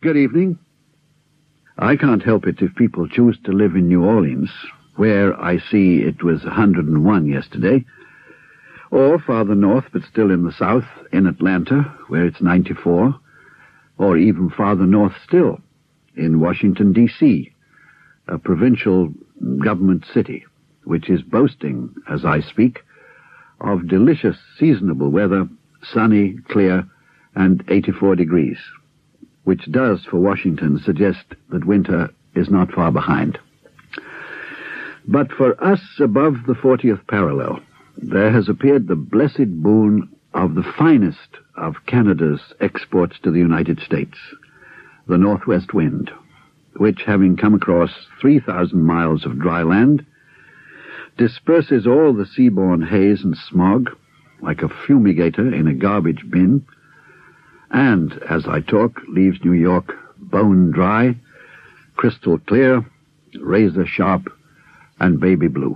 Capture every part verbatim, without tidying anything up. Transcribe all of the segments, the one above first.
Good evening. I can't help it if people choose to live in New Orleans, where I see it was one hundred and one yesterday, or farther north but still in the south, in Atlanta, where it's ninety-four, or even farther north still, in Washington, D C, a provincial government city, which is boasting, as I speak, of delicious seasonable weather, sunny, clear, and eighty-four degrees, which does, for Washington, suggest that winter is not far behind. But for us above the fortieth parallel, there has appeared the blessed boon of the finest of Canada's exports to the United States, the northwest wind, which, having come across three thousand miles of dry land, disperses all the seaborne haze and smog like a fumigator in a garbage bin, and, as I talk, leaves New York bone dry, crystal clear, razor sharp, and baby blue.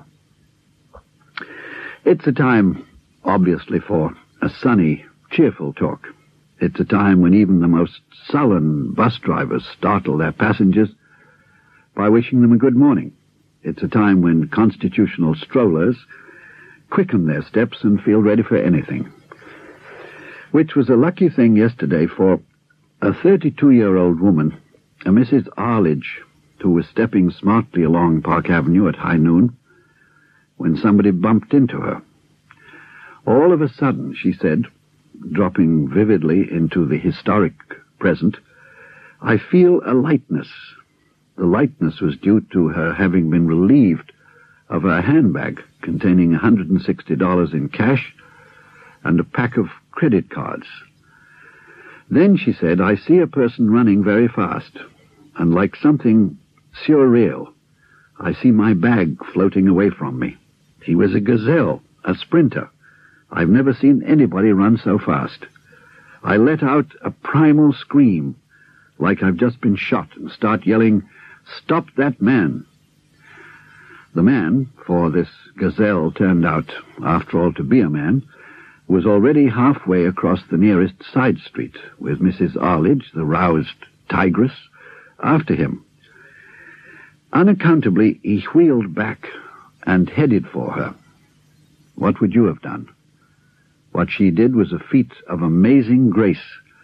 It's a time, obviously, for a sunny, cheerful talk. It's a time when even the most sullen bus drivers startle their passengers by wishing them a good morning. It's a time when constitutional strollers quicken their steps and feel ready for anything. Which was a lucky thing yesterday for a thirty-two-year-old woman, a Missus Arledge, who was stepping smartly along Park Avenue at high noon, when somebody bumped into her. All of a sudden, she said, dropping vividly into the historic present, I feel a lightness. The lightness was due to her having been relieved of her handbag containing one hundred sixty dollars in cash and a pack of credit cards. Then, she said, I see a person running very fast, and like something surreal, I see my bag floating away from me. He was a gazelle, a sprinter. I've never seen anybody run so fast. I let out a primal scream, like I've just been shot, and start yelling, "Stop that man!" The man, for this gazelle turned out, after all, to be a man, was already halfway across the nearest side street, with Missus Arledge, the roused tigress, after him. Unaccountably, he wheeled back and headed for her. What would you have done? What she did was a feat of amazing grace.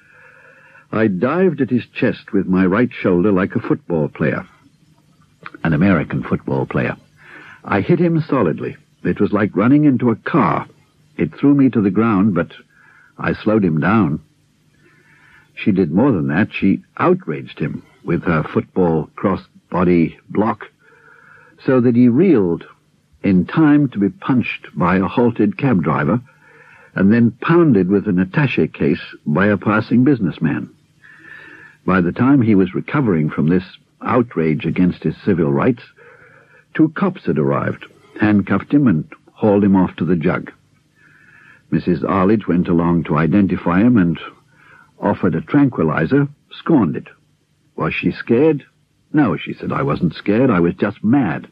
I dived at his chest with my right shoulder like a football player, an American football player. I hit him solidly. It was like running into a car. It threw me to the ground, but I slowed him down. She did more than that. She outraged him with her football cross-body block, so that he reeled in time to be punched by a halted cab driver and then pounded with an attaché case by a passing businessman. By the time he was recovering from this outrage against his civil rights, two cops had arrived, handcuffed him, and hauled him off to the jug. Missus Arledge went along to identify him and offered a tranquilizer, scorned it. Was she scared? No, she said, I wasn't scared, I was just mad.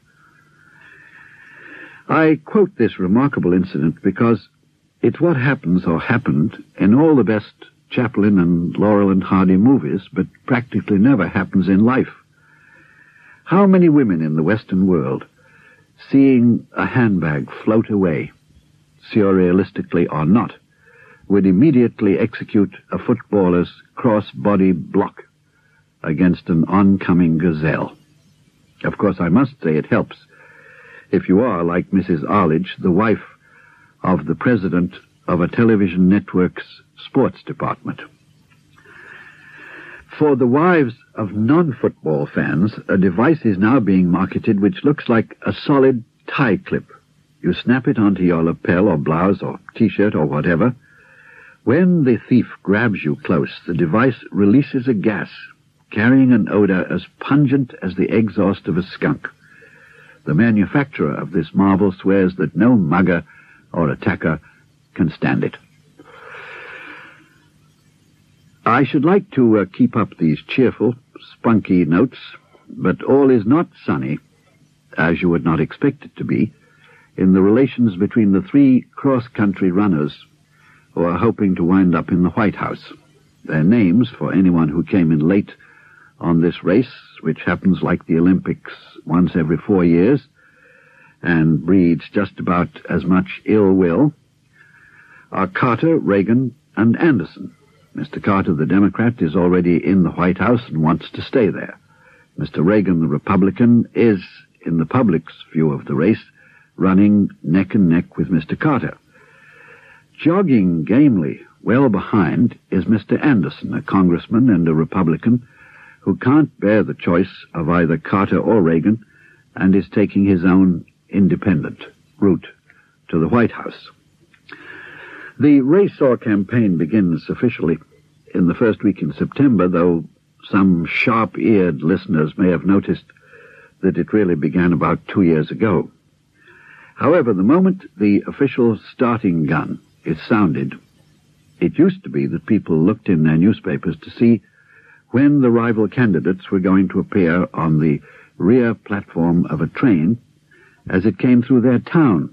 I quote this remarkable incident because it's what happens or happened in all the best Chaplin and Laurel and Hardy movies, but practically never happens in life. How many women in the Western world, seeing a handbag float away, surrealistically or not, would immediately execute a footballer's cross-body block against an oncoming gazelle? Of course, I must say it helps if you are, like Missus Arledge, the wife of the president of a television network's sports department. For the wives of non-football fans, a device is now being marketed which looks like a solid tie clip. You snap it onto your lapel or blouse or T-shirt or whatever. When the thief grabs you close, the device releases a gas carrying an odor as pungent as the exhaust of a skunk. The manufacturer of this marvel swears that no mugger or attacker can stand it. I should like to uh, keep up these cheerful, spunky notes, but all is not sunny, as you would not expect it to be, in the relations between the three cross-country runners who are hoping to wind up in the White House. Their names, for anyone who came in late on this race, which happens like the Olympics once every four years and breeds just about as much ill will, are Carter, Reagan, and Anderson. Mister Carter, the Democrat, is already in the White House and wants to stay there. Mister Reagan, the Republican, is, in the public's view of the race, running neck and neck with Mister Carter. Jogging gamely well behind is Mister Anderson, a congressman and a Republican, who can't bear the choice of either Carter or Reagan and is taking his own independent route to the White House. The race or campaign begins officially in the first week in September, though some sharp-eared listeners may have noticed that it really began about two years ago. However, the moment the official starting gun is sounded, it used to be that people looked in their newspapers to see when the rival candidates were going to appear on the rear platform of a train as it came through their town.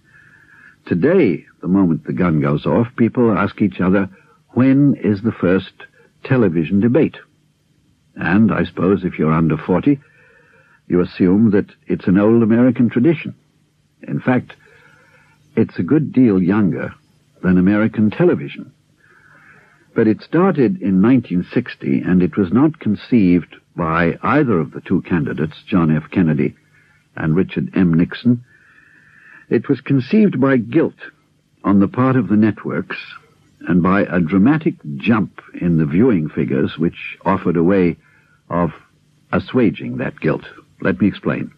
Today, the moment the gun goes off, people ask each other, when is the first television debate? And I suppose if you're under forty, you assume that it's an old American tradition. In fact, it's a good deal younger than American television. But it started in nineteen sixty, and it was not conceived by either of the two candidates, John F. Kennedy and Richard M. Nixon. It was conceived by guilt on the part of the networks and by a dramatic jump in the viewing figures which offered a way of assuaging that guilt. Let me explain.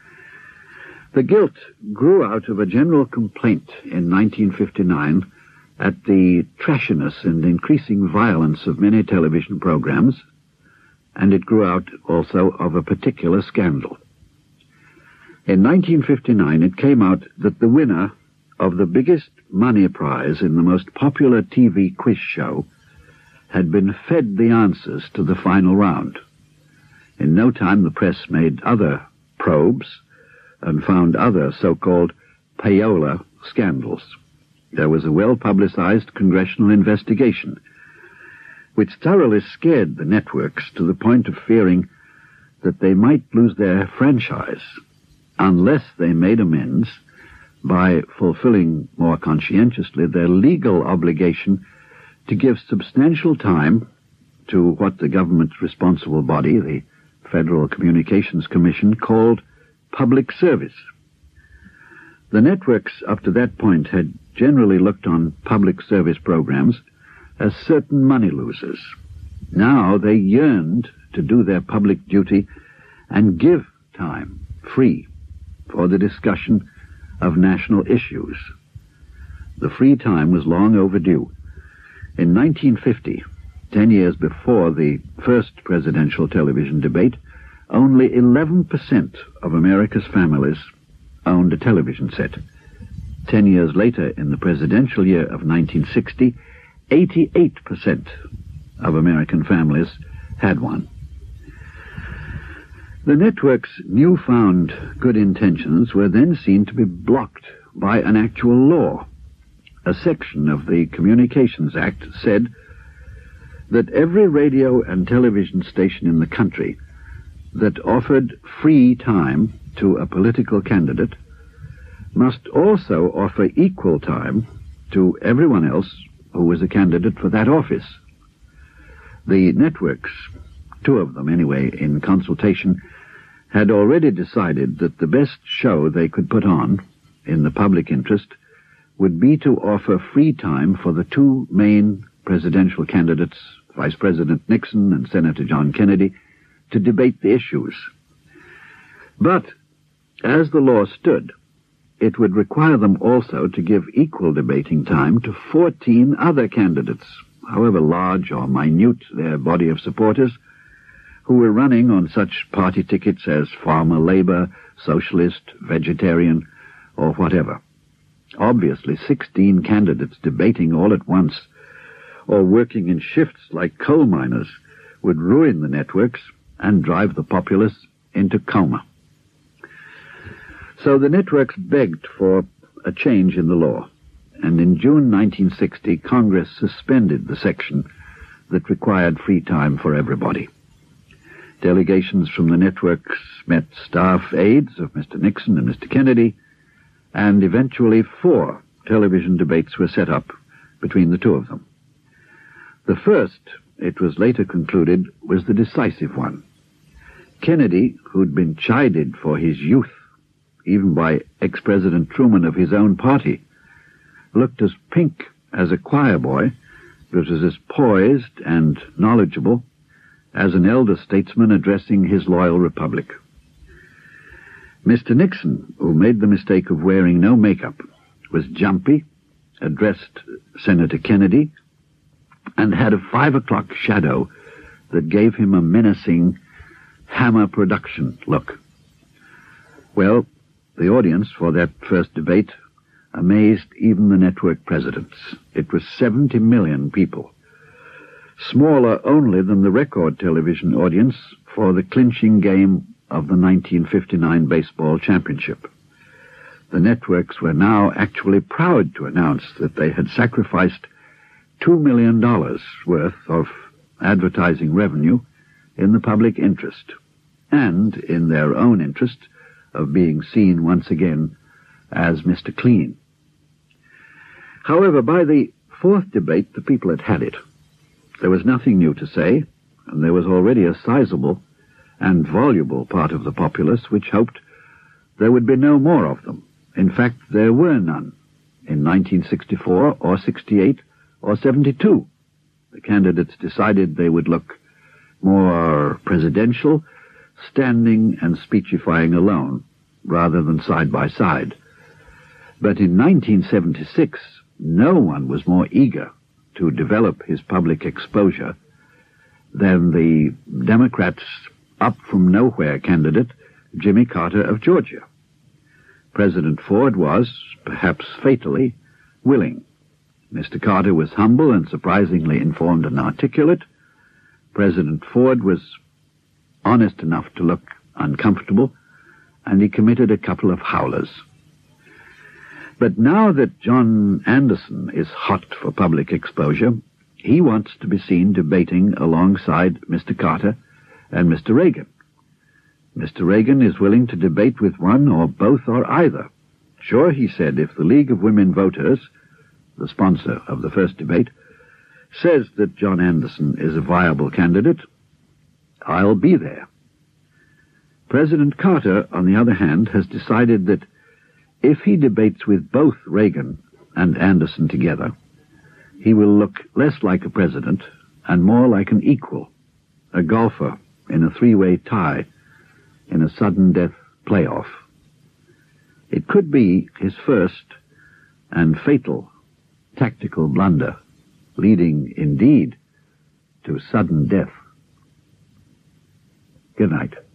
The guilt grew out of a general complaint in nineteen fifty-nine at the trashiness and increasing violence of many television programs, and it grew out also of a particular scandal. In nineteen fifty-nine, it came out that the winner of the biggest money prize in the most popular T V quiz show had been fed the answers to the final round. In no time, the press made other probes and found other so-called payola scandals. There was a well-publicized congressional investigation which thoroughly scared the networks to the point of fearing that they might lose their franchise unless they made amends by fulfilling more conscientiously their legal obligation to give substantial time to what the government's responsible body, the Federal Communications Commission, called public service. The networks up to that point had generally looked on public service programs as certain money losers. Now they yearned to do their public duty and give time, free, for the discussion of national issues. The free time was long overdue. In nineteen fifty, ten years before the first presidential television debate, only eleven percent of America's families owned a television set. Ten years later, in the presidential year of nineteen sixty, eighty-eight percent of American families had one. The network's newfound good intentions were then seen to be blocked by an actual law. A section of the Communications Act said that every radio and television station in the country that offered free time to a political candidate must also offer equal time to everyone else who was a candidate for that office. The networks, two of them anyway, in consultation, had already decided that the best show they could put on, in the public interest, would be to offer free time for the two main presidential candidates, Vice President Nixon and Senator John Kennedy, to debate the issues. But, as the law stood, it would require them also to give equal debating time to fourteen other candidates, however large or minute their body of supporters, who were running on such party tickets as farmer labor, socialist, vegetarian, or whatever. Obviously, sixteen candidates debating all at once, or working in shifts like coal miners, would ruin the networks and drive the populace into coma. So the networks begged for a change in the law, and in June nineteen sixty, Congress suspended the section that required free time for everybody. Delegations from the networks met staff aides of Mister Nixon and Mister Kennedy, and eventually four television debates were set up between the two of them. The first, it was later concluded, was the decisive one. Kennedy, who'd been chided for his youth, even by ex-President Truman of his own party, looked as pink as a choir boy, but was as poised and knowledgeable as an elder statesman addressing his loyal republic. Mister Nixon, who made the mistake of wearing no makeup, was jumpy, addressed Senator Kennedy, and had a five o'clock shadow that gave him a menacing Hammer production look. Well, the audience for that first debate amazed even the network presidents. It was seventy million people, smaller only than the record television audience for the clinching game of the nineteen fifty-nine baseball championship. The networks were now actually proud to announce that they had sacrificed two million dollars worth of advertising revenue in the public interest, and in their own interest of being seen once again as Mister Clean. However, by the fourth debate, the people had had it. There was nothing new to say, and there was already a sizable and voluble part of the populace which hoped there would be no more of them. In fact, there were none in nineteen sixty-four or sixty-eight or seventy-two. The candidates decided they would look more presidential, standing and speechifying alone, rather than side by side. But in nineteen seventy-six, no one was more eager to develop his public exposure than the Democrats' up-from-nowhere candidate, Jimmy Carter of Georgia. President Ford was, perhaps fatally, willing. Mister Carter was humble and surprisingly informed and articulate. President Ford was honest enough to look uncomfortable, and he committed a couple of howlers. But now that John Anderson is hot for public exposure, he wants to be seen debating alongside Mister Carter and Mister Reagan. Mister Reagan is willing to debate with one or both or either. Sure, he said, if the League of Women Voters, the sponsor of the first debate, says that John Anderson is a viable candidate, I'll be there. President Carter, on the other hand, has decided that if he debates with both Reagan and Anderson together, he will look less like a president and more like an equal, a golfer in a three-way tie in a sudden death playoff. It could be his first and fatal tactical blunder, leading indeed to sudden death. Good night.